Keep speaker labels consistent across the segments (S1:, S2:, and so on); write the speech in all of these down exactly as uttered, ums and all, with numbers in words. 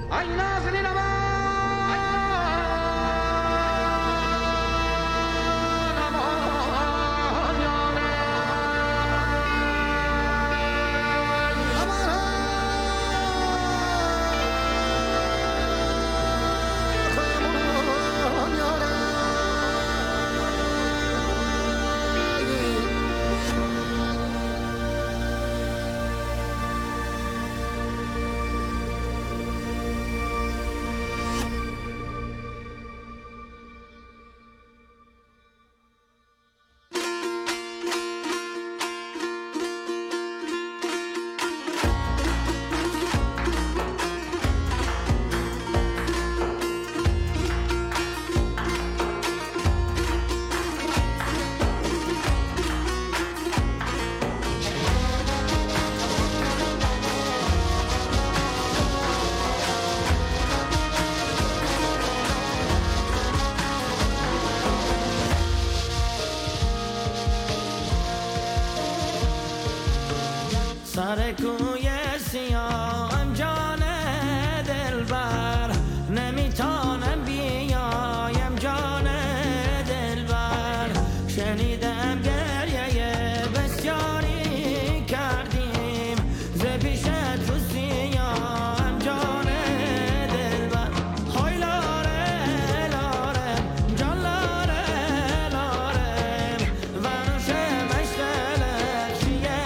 S1: سر کوی سیاهم جان دلبر نمیتونم بیایم جان دلبر شنیدم گریه بسیاری کردیم ز پیشت رو سیاهم جان دلبر های لاره لاره جان لاره لاره ونوش مشتلک چیه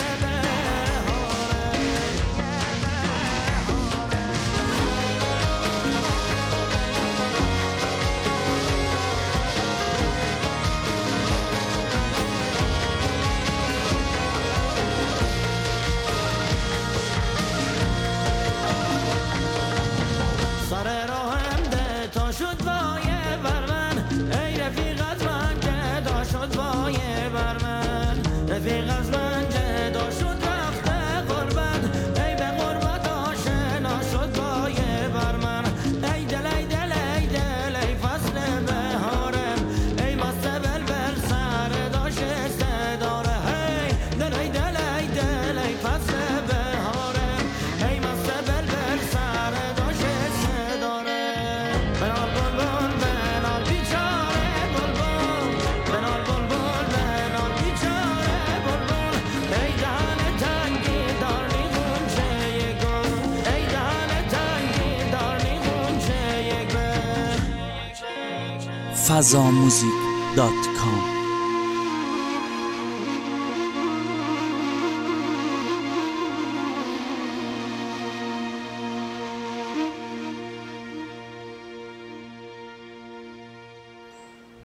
S1: سر راهم ده تا شد وایه بر من ای رفیق از من جدا شد وایه بر من رفیق از من جدا شد رفته قربت ای به قربت آشنا شد وایه بر من ای دل ای دل ای دل ای فصل بهارم ای مست بلبل سر داشت داره ای دل ای دل ای دل ای فصل بهارم ای مست بلبل سر داشت بنال بلبل بنال بیچاره بلبل بنال بلبل بنال بیچاره بلبل ای دهن تنگی دار نیغونچه یک گل ای دهن تنگی دار نیغونچه یک گل
S2: فضاموزیک دات کام